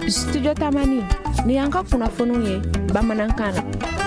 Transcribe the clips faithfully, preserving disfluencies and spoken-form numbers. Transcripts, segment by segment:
Studio Tamani ni an ka kunnafoniw ye bamanankan na.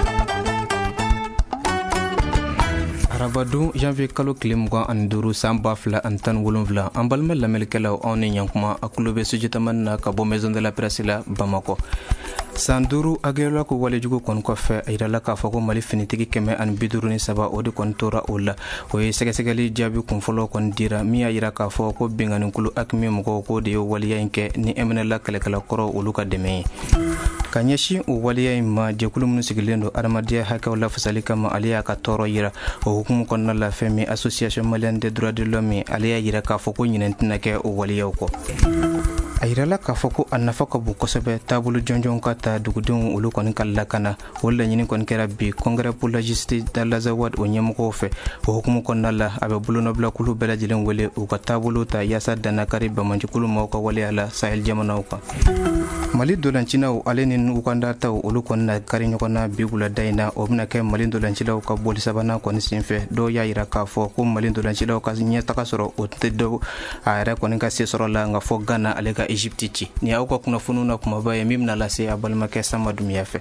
Arabadon janvier kalo tile mugan ani duuru san ba fila ani tan ni wolonwula an balima lamɛnnikɛlaw aw ni ɲankuma a kulo bɛ Studio Tamani na ka bɔ Maison de la Presse la Bamakɔ. san duuru agɛla ko walejugu kɔni kɔfɛ a yirala k'a fɔ ko Mali finitigi kɛmɛ ani bi duuru ni saba o de kɔni tora o la. O ye sɛgɛsɛgɛli jaabi kunfɔlɔ kɔni dira min y'a yira k'a fɔ ko benganikulu Hakimi mɔgɔw ko de ye waleya in kɛ ni M N L kɛlɛkɛla kɔrɔ olu ka dɛmɛ ye. Ka ɲɛsin o waleya in ma jɛkulu minnu sigilen don adamadenya hakɛw lafasali kama ale y'a ka tɔɔrɔ yira o hukumu kɔnɔna la fɛn min Association Malienne des droits de l'homme ale y'a yira k'a fɔ ko ɲinɛ tɛna kɛ o waleyaw kɔ. A yirala k'a fɔ ko a nafa ka bon kosɛbɛ taabolo jɔnjɔnw ka ta dugudenw olu kɔni ka lakana o laɲini kɔni kɛra bi Congrès pour la justice d'Al-Azawad o ɲɛmɔgɔw fɛ o hukumu kɔnɔna la a bɛ bolonɔbilakulu bɛɛ lajɛlen wele u ka taabolo ta yaasa dannakari Bamanjikulu maaw ka waleya la Sahel jamanaw kan. Mali dolancinaw ale ni Uganda taw olu kɔni na kari ɲɔgɔn na bi wulada in na o bɛna kɛ Mali dolancilaw ka boli sabanan kɔni senfɛ dɔw y'a yira k'a fɔ ko Mali dolancilaw ka ɲɛtaga sɔrɔ o tɛ dɔw a yɛrɛ kɔni ka se sɔrɔ la nka fɔ Ghana ale ka Egypte ci ni aw ka kunnafoniw na kumaba ye min bɛna lase a balimakɛ Sama Dumiya fɛ.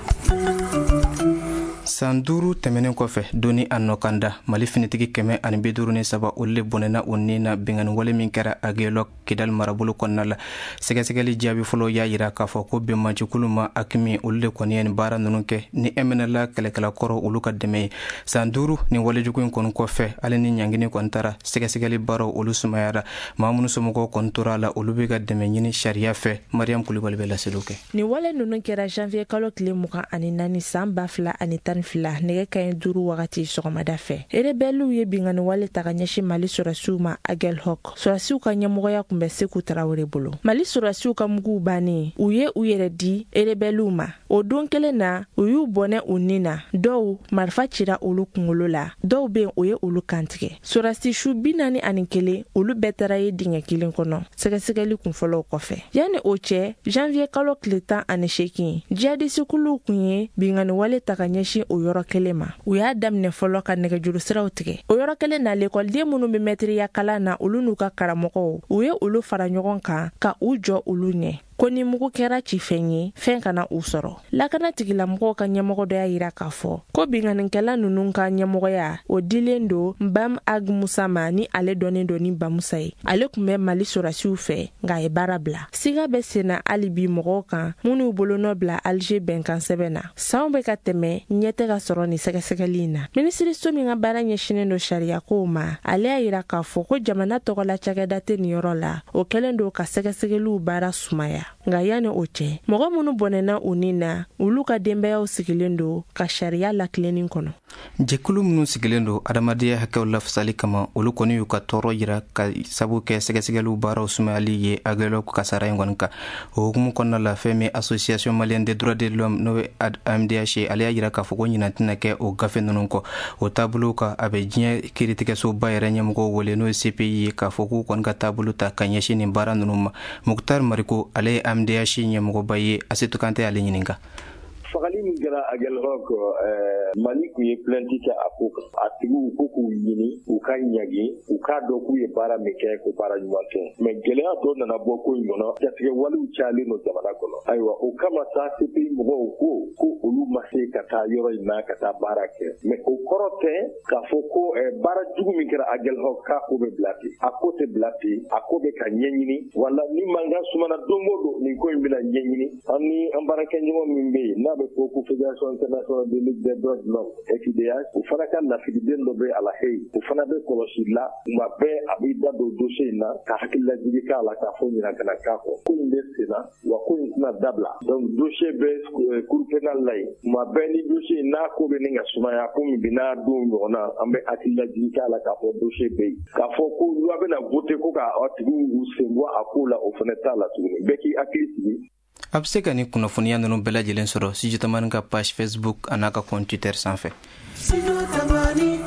san duuru tɛmɛnen kɔfɛ doni a nɔkanda Mali finitigi kɛmɛ ani bi duuru ni saba olu le bɔnɛna o ni na bengani wale min kɛra Aguelok Kidal marabolo kɔnɔna la. Sɛgɛsɛgɛli jaabi fɔlɔ y'a yira k'a fɔ ko Benmanjikulu ma Hakimi olu le kɔni ye nin baara ninnu kɛ ni M N L kɛlɛkɛla kɔrɔ olu ka dɛmɛ ye. san duuru ni walejugu in kɔni kɔfɛ ale ni ɲangini kɔni taara sɛgɛsɛgɛli baaraw olu sumayara maa minnu somɔgɔw kɔni tora a la olu bɛ ka dɛmɛ ɲini sariya fɛ. Mariam Kulibali bɛ laseliw kɛ. Ni wale ninnu kɛra janvier kalo tile mugan ani naani san ba fila ani tan fila nɛgɛ kaɲɛ duuru wagati sɔgɔmada fɛ. Rebelliw ye bingani wale ta ka ɲɛsin Mali sɔrasiw ma Aguelok. Sɔrasiw ka ɲɛmɔgɔya kun bɛ Seku Tarawele bolo. Mali sɔrasiw ka muguw bannen u ye u yɛrɛ di rebelliw ma. O don kelen na u y'u bɔnɛ u ni na dɔw marifa cira olu kunkolo la dɔw be o ye olu kantigɛ. Sɔrasi su bi naani ani kelen olu bɛɛ taara ye dingɛ kelen kɔnɔ sɛgɛsɛgɛli kunfɔlɔw kɔfɛ. Yani o cɛ janvier kalo tile tan ani seegin jihadisikuluw kun ye bingani wale ta ka ɲɛsin o yɔrɔ kelen ma. U y'a daminɛ fɔlɔ ka nɛgɛjuru siraw tigɛ. O yɔrɔ kelen na lekɔliden minnu bɛ mɛtiriya kalan na olu n'u ka karamɔgɔw u ye olu fara ɲɔgɔn kan ka u jɔ olu ɲɛ. Ko ni mugu kɛra ci fɛn ye fɛn kana u sɔrɔ. Lakana tigilamɔgɔw ka ɲɛmɔgɔ dɔ y'a yira k'a fɔ ko binganikɛla ninnu ka ɲɛmɔgɔya o dilen don Bam Ag Musa ma ni ale dɔnnen don ni Bamusa ye. Ale kun bɛ Mali sɔrasiw fɛ nka a ye baara bila. Siga bɛ senna hali bi mɔgɔw kan minnu bolonɔ bila Alger bɛnkan sɛbɛn na. Sanw bɛ ka tɛmɛ ɲɛ tɛ ka sɔrɔ ni sɛgɛsɛgɛli in na. Minisiriso min ka baara ɲɛsinnen don sariya kow ma ale y'a yira k'a fɔ ko jamana tɔgɔla cakɛda tɛ nin yɔrɔ la o kɛlen don ka sɛgɛsɛgɛliw baara sumaya. Nka yani o cɛ mɔgɔ minnu bɔnɛna u ni na olu ka denbayaw sigilen don ka sariya lakilenin kɔnɔ. Jɛkulu minnu sigilen don adamadenya hakɛw lafasali kama olu kɔni y'u ka tɔɔrɔ yira ka sabu kɛ sɛgɛsɛgɛliw baaraw sumayali ye Aguelok ka sara in kɔni kan. O hukumu kɔnɔna la fɛn min Association Malienne des droits de l'homme n'o ye A M D H ale y'a yira k'a fɔ ko ɲinan tɛna kɛ o gafe ninnu kɔ. O taabolo kan a bɛ diɲɛ kiiritigɛsoba yɛrɛ ɲɛmɔgɔw wele n'o ye C P I ye k'a fɔ k'u kɔni ka taabolo ta ka ɲɛsin nin baara ninnu ma. Muktar Mariko ale ye A M D H ɲɛmɔgɔba ye Asetu Kante ale ɲininka. Fagali min kɛra Aguelok Mali kun ye plainte kɛ a ko kan. A tigiw ko k'u ɲini u ka ɲagi u k'a dɔn k'u ye baara min kɛ ko baara ɲuman kɛ. Mais gɛlɛya dɔ nana bɔ ko in kɔnɔ jatigɛ walew cayalen don jamana kɔnɔ. Ayiwa o kama sa C P I mɔgɔw ko ko olu ma se ka taa yɔrɔ in na ka taa baara kɛ. Mais o kɔrɔ tɛ k'a fɔ ko baara jugu min kɛra Aguelok k'a ko bɛ bila ten. A ko tɛ bila ten a ko bɛ ka ɲɛɲini wala ni mankan sumana don o don nin ko in bɛna ɲɛɲini. An ni an baarakɛ ɲɔgɔn min bɛ yen n'a bɛ fɔ ko Fédération internationale de lutte des droits de l'homme F I D H o fana ka lasigiden dɔ bɛ a la heyi o fana bɛ kɔlɔsi la tuma bɛɛ a bɛ da don dossier in na ka hakililajigi k'a la k'a fɔ ɲinan kana k'a kɔ ko in bɛ sen na wa ko in tɛna dabila donc dossier bɛ cour pénale la yen tuma bɛɛ ni dossier in n'a ko bɛ ni ka sumaya ko min bɛ n'a don ɲɔgɔn na an bɛ hakililajigi k'a la k'a fɔ dossier bɛ yen k'a fɔ ko loi bɛna voter ko k'a tigiw sen bɔ a ko la o fana t'a la tuguni bɛɛ k'i hakili sigi. A bɛ se ka nin kunnafoniya ninnu bɛɛ lajɛlen sɔrɔ Studio Tamani ka page Facebook a n'a ka compte Twitter sanfɛ.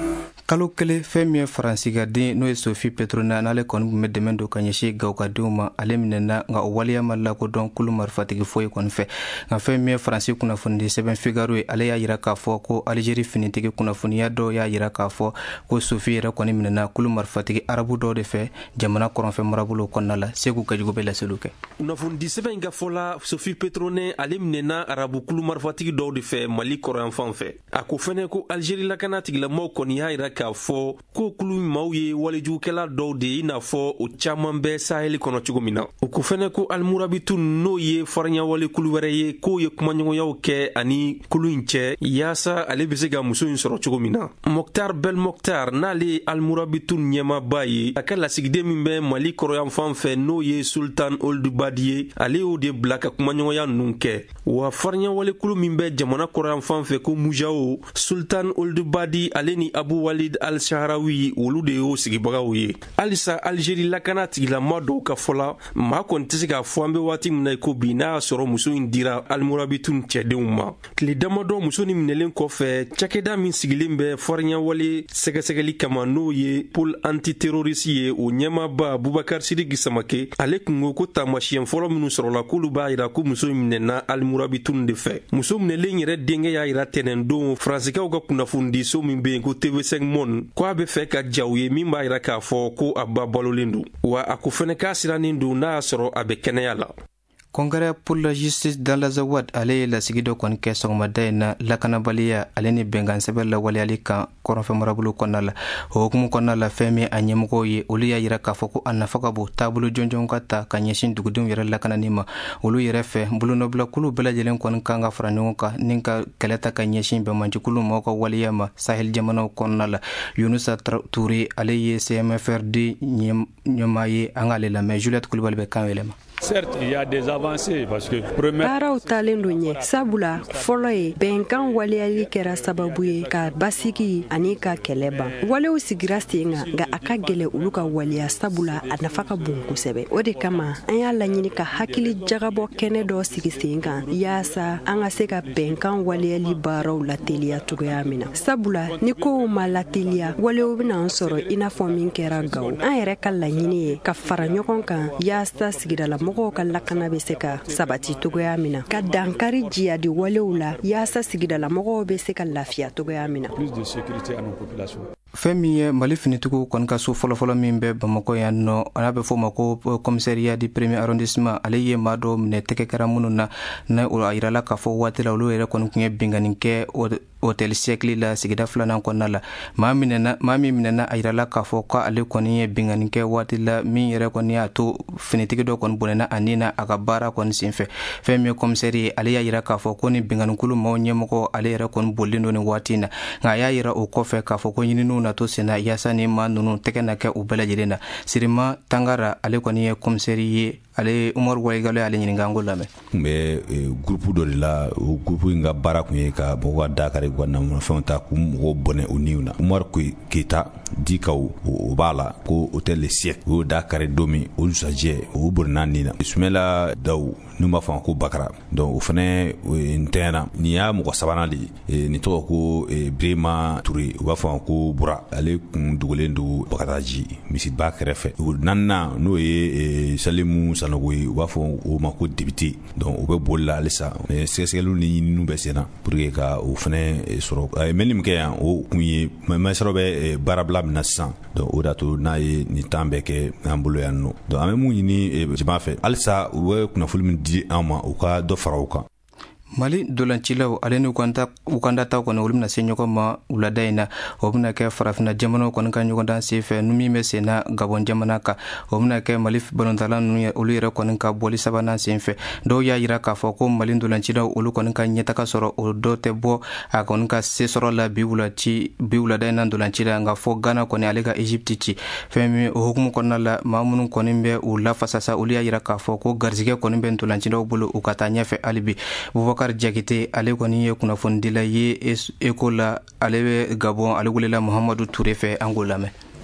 kalo kelen fɛn min ye faransigaden n'o ye Sophie Petronet n'ale kɔni tun bɛ dɛmɛ don ka ɲɛsin gawukadenw ma ale minɛna nka o waleya ma lakodɔn kulu marifatigi foyi kɔni fɛ nka fɛn min ye faransi kunnafonidi sɛbɛn Figaro ye ale y'a jira k'a fɔ ko Algérie finitigi kunnafoniya dɔw y'a jira k'a fɔ ko Sophie yɛrɛ kɔni minɛna kulu marifatigi arabu dɔw de fɛ jamana kɔrɔnfɛ marabolo kɔnɔna la Segu Kajugu bɛ laseliw kɛ. Kunnafonidi sɛbɛn in ka fɔ la Sophie Petronet ale minɛna arabu kulu marifatigi dɔw de fɛ Mali kɔrɔnfan fɛ a ko fɛnɛ ko Algérie lakana tigilamɔgɔw kɔni y'a jira k'a fɔ ko kulu maaw ye walejugukɛla dɔw de i n'a fɔ o caman bɛ Sahel kɔnɔ cogo min na o ko fɛnɛ ko Almurabitu n'o ye fariɲawale kulu wɛrɛ ye k'o ye kumaɲɔgɔnyaw kɛ ani kulu in cɛ yaasa ale bɛ se ka muso in sɔrɔ cogo min na Mokhtar Bel Mokhtar n'ale Almurabitu ɲɛmaaba ye a ka lasigiden min bɛ Mali kɔrɔyanfan fɛ n'o ye Sultan Ould Badi ye ale y'o de bila ka kumaɲɔgɔnya ninnu kɛ wa fariɲawale kulu min bɛ jamana kɔrɔyanfan fɛ ko Mujao Sultan Ould Badi ale ni Abu Walid Al-Shahrawi olu de y'o sigibagaw ye halisa Algérie lakana tigilama dɔw ka fɔla maa kɔni tɛ se k'a fɔ an bɛ waati min na ko bi n'a y'a sɔrɔ muso in dira Almurabitu cɛdenw ma tile damadɔ muso ni minɛlen kɔfɛ cakɛda min sigilen bɛ fariɲawale sɛgɛsɛgɛli kama n'o ye pôle antiterroriste ye o ɲɛmaaba Boubacar Sidiki Samake ale kun ko ko taamasiyɛn fɔlɔ minnu sɔrɔla k'olu b'a jira ko muso in minɛna Almurabitu de fɛ muso minɛlen yɛrɛ denkɛ y'a jira tɛnɛndon faransikɛw ka kunnafonidiso min bɛ yen ko T V cinq Monde ko a bɛ fɛ ka jaw ye min b'a jira k'a fɔ ko a ba balolen don wa a ko fɛnɛ k'a sirannen don n'a y'a sɔrɔ a bɛ kɛnɛya la. Congrès pour la justice dans l'Azawad ale ye lasigi dɔ kɔni kɛ sɔgɔmada in na lakanabaliya ale ni bɛnkan sɛbɛn lawaleyali kan kɔrɔnfɛ marabolo kɔnɔna la o hukumu kɔnɔna la fɛn min a ɲɛmɔgɔw ye olu y'a jira k'a fɔ ko a nafa ka bon taabolo jɔnjɔn ka ta ka ɲɛsin dugudenw yɛrɛ lakanani ma olu yɛrɛ fɛ bolonɔbilakulu bɛɛ lajɛlen kɔni kan ka fara ɲɔgɔn kan ni ka kɛlɛ ta ka ɲɛsin bɛnbandikulu mɔgɔw ka waleya ma Sahel jamanaw kɔnɔna la Yunusa Toure ale ye C M F R D ɲɛmaa ye an k'ale lamɛn Juliette Kulibali bɛ kan yɛlɛma. Certes, il y a des avancées parce que premier baaraw talen don ɲɛ sabula fɔlɔ ye bɛnkan waleyali kɛra sababu ye ka basigi ani ka kɛlɛ ban walew sigira sen kan nka a ka gɛlɛ olu ka waleya sabula a nafa ka bon kosɛbɛ o de kama an y'a laɲini ka hakili jagabɔ kɛnɛ dɔ sigi sen kan yaasa an ka se ka bɛnkan waleyali baaraw lateliya cogoya min na sabula ni kow ma lateliya walew bena an sɔrɔ i n'a fɔ min kɛra Gawo an yɛrɛ ka laɲini ye ka fara ɲɔgɔn kan yaasa sigidala mɔgɔw ka lakana bɛ se ka sabati togoya min na ka dankari jiyadi walew la yaasa sigidala mɔgɔw bɛ se ka lafiya togoya min na. Plus de sécurité à nos populations. fɛn min ye Mali finitigiw kɔni ka so fɔlɔfɔlɔ min bɛ Bamako yan nɔ n'a bɛ fɔ ma ko commissariat du premier arrondissement ale ye maa dɔw minɛ tɛgɛ kɛra minnu na na a yirala k'a fɔ waati la olu yɛrɛ kɔni tun ye binganin kɛ hôtel siècle la sigida filanan kɔnɔna la maa minɛna maa min minɛna a yirala k'a fɔ k'ale kɔni ye binganin kɛ waati la min yɛrɛ kɔni y'a to finitigi dɔ kɔni bɔnɛna a ni na a ka baara kɔni senfɛ fɛn min ye commissariat ye ale y'a yira k'a fɔ ko ni binganinkulu maaw ɲɛmɔgɔ ale yɛrɛ kɔni bolilen don nin waati in na nka a y'a yira o kɔfɛ k'a fɔ ko ɲininiw na to senna yaasa ni maa ninnu tɛgɛ na kɛ u bɛɛ lajɛlen na Sirima Tangara ale kɔni ye commissariat ye ale Umaru Waigalo ale ɲininka an k'o lamɛn. Kun bɛ groupe dɔ de la o groupe in ka baara kun ye ka mɔgɔw ka dakari ka nafɛnw ta k'u mɔgɔw bɔnɛ u niw na Umaru Keyita Dikaw o b'a la ko hôtel Le Siècle o y'o dakari don min o dusajɛ o bɔnɛna nin na Sumela Dawu n'u b'a fɔ ko Bakara donc o fana ntɛnɛna nin y'a mɔgɔ sabanan de ye nin tɔgɔ ko Birima Ture u b'a fɔ ko Bura ale kun dogolen don Bakaraji misiba kɛrɛfɛ o naaninan n'o ye Salimu Sanogo ye u b'a fɔ o ma ko député donc o bɛ boli la halisa sɛgɛsɛgɛliw ni ɲininiw bɛ sen na pour que ka o fana sɔrɔ a ye mɛnni min kɛ yan o kun ye masɔrɔ bɛ baarabila min na sisan donc o de y'a to n'a ye nin temps bɛɛ kɛ an bolo yan nɔ donc an bɛ mun ɲini jama fɛ halisa u bɛ kunnafoni min di an ma u ka dɔ fara u kan. Mali dolancilaw ale ni u kan dataw kɔni olu bɛna se ɲɔgɔn ma wulada in na o bɛna kɛ farafina jamanaw kɔni ka ɲɔgɔndan senfɛ ni min bɛ sen na Gabon jamana kan o bɛna kɛ Mali balontanla ninnu olu yɛrɛ kɔni ka bɔli sabanan senfɛ dɔw y'a jira k'a fɔ ko Mali dolancilaw olu kɔni ka ɲɛtaga sɔrɔ o dɔ tɛ bɔ a kɔni ka se sɔrɔ la bi wulati bi wulada in na dolanci la nka fɔ Ghana kɔni ale ka Egypte ci fɛn min o hukumu kɔnɔna la maa minnu kɔni bɛ u lafasasa olu y'a jira k'a fɔ ko garizigɛ kɔni bɛ dolancilaw bolo u ka taa ɲɛfɛ hali bi Boubacar Diakité ale kɔni ye kunnafonidila ye Eko la ale bɛ Gabon ale welela Muhamadu Ture fɛ an k'o lamɛn. An bɛna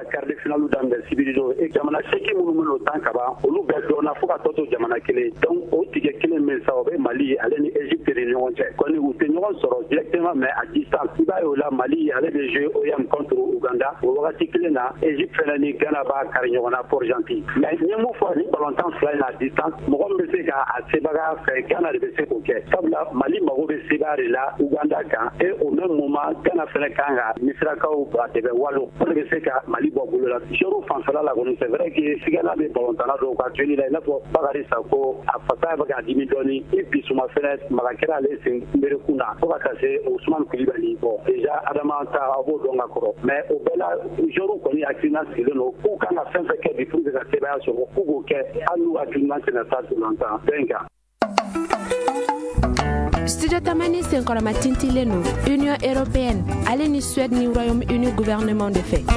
quart de finale daminɛ Sibirido et jamana seki minnu minnu o tan kaban olu bɛɛ dɔnna fo ka tɔ to jamana kelen donc o tigɛ kelen min sa o bɛ Mali ale ni Égypte de ɲɔgɔn cɛ kɔni u tɛ ɲɔgɔn sɔrɔ directement mais à distance i b'a ye o la Mali ale bɛ jouer O M contre Ouganda o wagati kelen na Égypte fɛnɛ ni Ghana b'a kari ɲɔgɔn na Port-Gentil mais n ye mun fɔ ni ballontan fila in à distance mɔgɔ min bɛ se k'a sebaga fɛ Ghana de bɛ se k'o kɛ sabula Mali mago bɛ sebaga de la Ouganda kan et au même moment Ghana fɛnɛ kan ka misirakaw ba dɛmɛ walo o de bɛ se ka Mali bɔ bolo la joueur fanfɛla la kɔni c'est vrai que Sigala bɛ ballontan dɔw ka joli la i n'a fɔ Bakary Sako a fasa bɛ ka dimi dɔɔni et puis suma fɛnɛ maga kɛra ale sen berekun na fo ka taa se Ousmane Coulibaly bon déjà Adama ta a b'o dɔn ka kɔrɔ mais o bɛɛ la joueur kɔni hakilina sigilen don k'u kan ka fɛn fɛn kɛ bi pour que ka sebaya sɔrɔ k'u k'o kɛ hali n'u hakilina tɛna taa dolantan bɛn kan. Studio Tamani senkɔrɔma tintilen no Union Européenne ale ni Suède ni Royaume-Uni gouvernement de fait.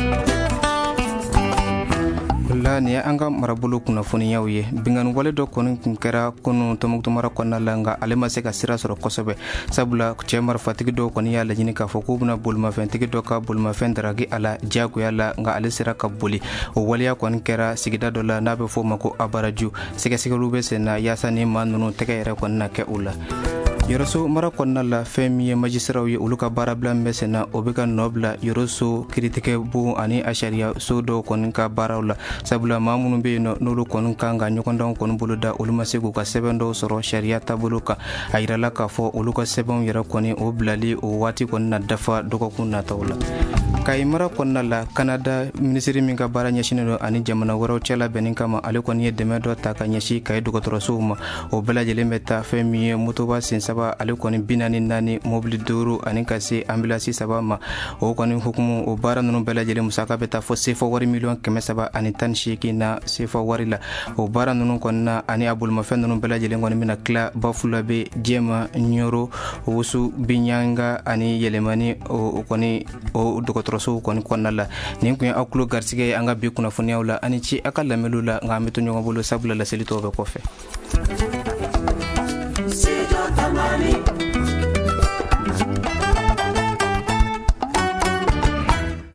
La ni an ka marabolo kunnafoniyaw ye bingani wale dɔ kɔni kun kɛra kunu Tɔnbukutu mara kɔnɔna la nka ale ma se ka sira sɔrɔ kosɛbɛ sabula cɛ marifatigi dɔw kɔni y'a laɲini k'a fɔ k'u bɛna bolimafɛntigi dɔ ka bolimafɛn daragi a la diyagoya la nka ale sera ka boli o waleya kɔni kɛra sigida dɔ la n'a bɛ fɔ o ma ko Abaraju sɛgɛsɛgɛliw bɛ sen na yaasa ni maa ninnu tɛgɛ yɛrɛ kɔni na kɛ u la. Yɔrɔso mara kɔnɔna la fɛn min ye majisiraw ye olu ka baarabila min bɛ sen na o bɛ ka nɔ bila yɔrɔso kiritigɛ bon ani a sariya so dɔw kɔni ka baaraw la sabula maa minnu bɛ yen nɔ n'olu kɔni kan ka ɲɔgɔndanw kɔni bolo da olu ma se k'u ka sɛbɛn dɔw sɔrɔ sariya taabolo kan a yirala k'a fɔ olu ka sɛbɛnw yɛrɛ kɔni o bilali o waati kɔni na dafa dɔgɔkun nataw la. Kayi mara kɔnɔna la Canada minisiri min ka baara ɲɛsinnen don ani jamana wɛrɛw cɛla bɛnnin kama ale kɔni ye dɛmɛ dɔ ta ka ɲɛsin Kayi dɔgɔtɔrɔsow ma o bɛɛ lajɛlen bɛ taa fɛn min ye motoba sen saba ale kɔni bi naani naani mobili duuru ani ka se ambulansi saba ma o kɔni hukumu o baara ninnu bɛɛ lajɛlen musaka bɛ taa fɔ sefa wari miliyɔn kɛmɛ saba ani tan ni seegin na sefa wari la o baara ninnu kɔni na ani a bolimafɛn ninnu bɛɛ lajɛlen kɔni bɛna tila Bafula bɛ Jɛma Ɲoro Wusu Biɲanga ani Yɛlɛmani o kɔni o dɔgɔtɔrɔsow kɔni kɔnɔna la nin kun ye aw tulo garisɛgɛ ye an ka bi kunnafoniyaw la ani ci a ka lamɛnliw la nka an bɛ to ɲɔgɔn bolo sabula laseli tɔw bɛ kɔfɛ.